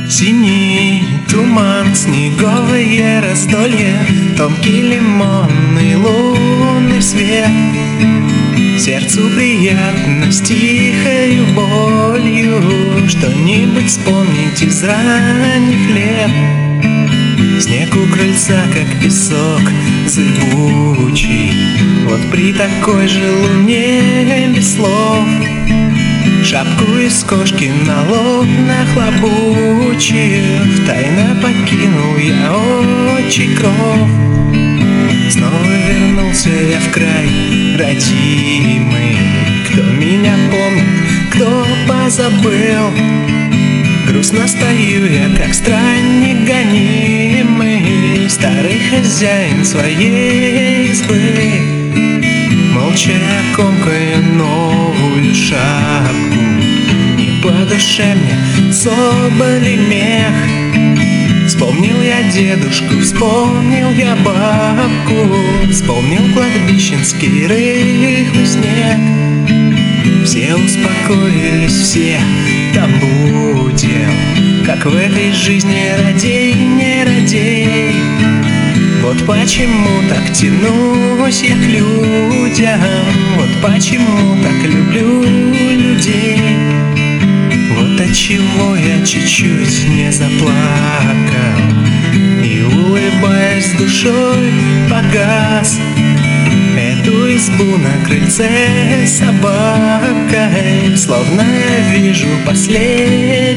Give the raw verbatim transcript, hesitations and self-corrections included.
Синий туман, снеговое раздолье, тонкий лимонный лунный свет. Сердцу приятно с тихою болью что-нибудь вспомнить из ранних лет. Снег у крыльца, как песок зыбучий, вот при такой же луне без слов. Шапку из кошки на лоб нахлобучив, тайно покинул я отчий кров. Снова вернулся я в край родимый. Кто меня помнит, кто позабыл? Грустно стою я, как странник гонимый, старый хозяин своей избы. Молча я комкаю новую шапку, не по душе мне соболей мех. Вспомнил я дедушку, вспомнил я бабку, вспомнил кладбищенский рыхлый снег. Все успокоились, все там будем, как в этой жизни радей, не радей. Вот почему так тянусь я к людям, вот почему так люблю людей. Вот отчего я чуть-чуть не заплакал и, улыбаясь душой, погас. Эту избу на крыльце собакой словно я вижу последний